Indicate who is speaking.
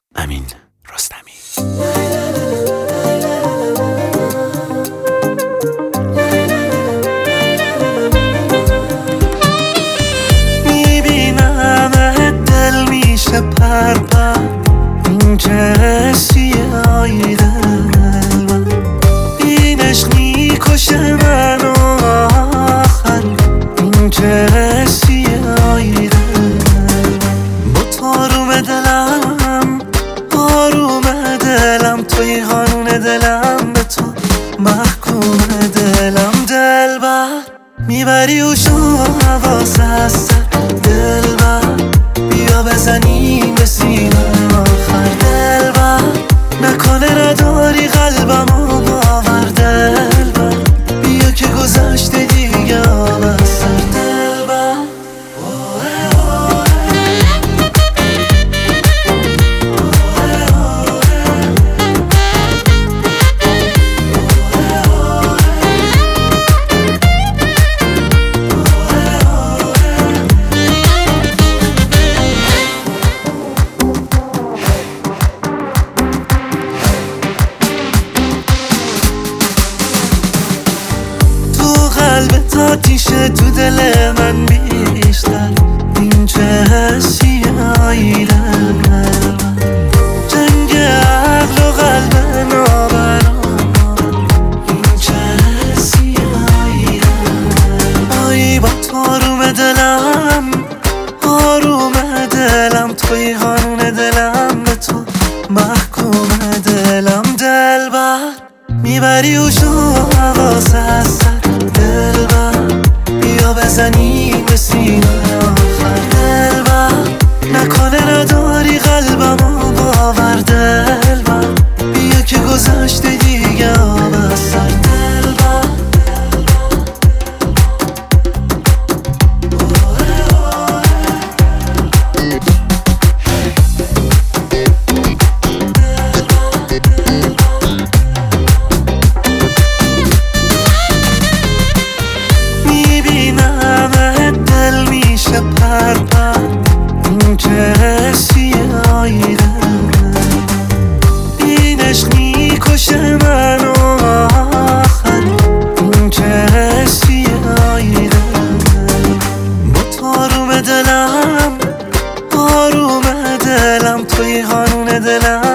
Speaker 1: امین رستمی.
Speaker 2: میبینم دل میشه پرپر، این چه سیاهی دل، این عشق میکشه منو آخر، این چه سیاهی دل. با تاروم دلم آروم دلم، توی قانون دلم، به تو محکوم دلم. دلبر میبری و شو حواس هست، دلبر بیا بزنیم به سینه آخر. دلبر نکنه نداری قلبم و باور، دلبر بیا که گذشته دیگه آب از سر. دلبر قلبت آتیشه، تو دل من بیشتر، این چه سیاهی دل. جنگ عقل و قلب نابرابر، این چه سیاهی دل. آی با تاروم دلم آروم دلم، توی قانون دلم، به تو محکوم دلم. دلبر میبری و شو حواس هست، دلبر بیا بزنیم به سینه آخر. دلبر نکنه نداری قلبم و باور، دلبر بیا که گذشته دیگه آب از سر. دلبر دل میشه پرپر، این چه سیاهی دل، این عشق میکشه منو آخر، این چه سیاهی دل. با تاروم دلم آروم دلم، توی قانون دلم،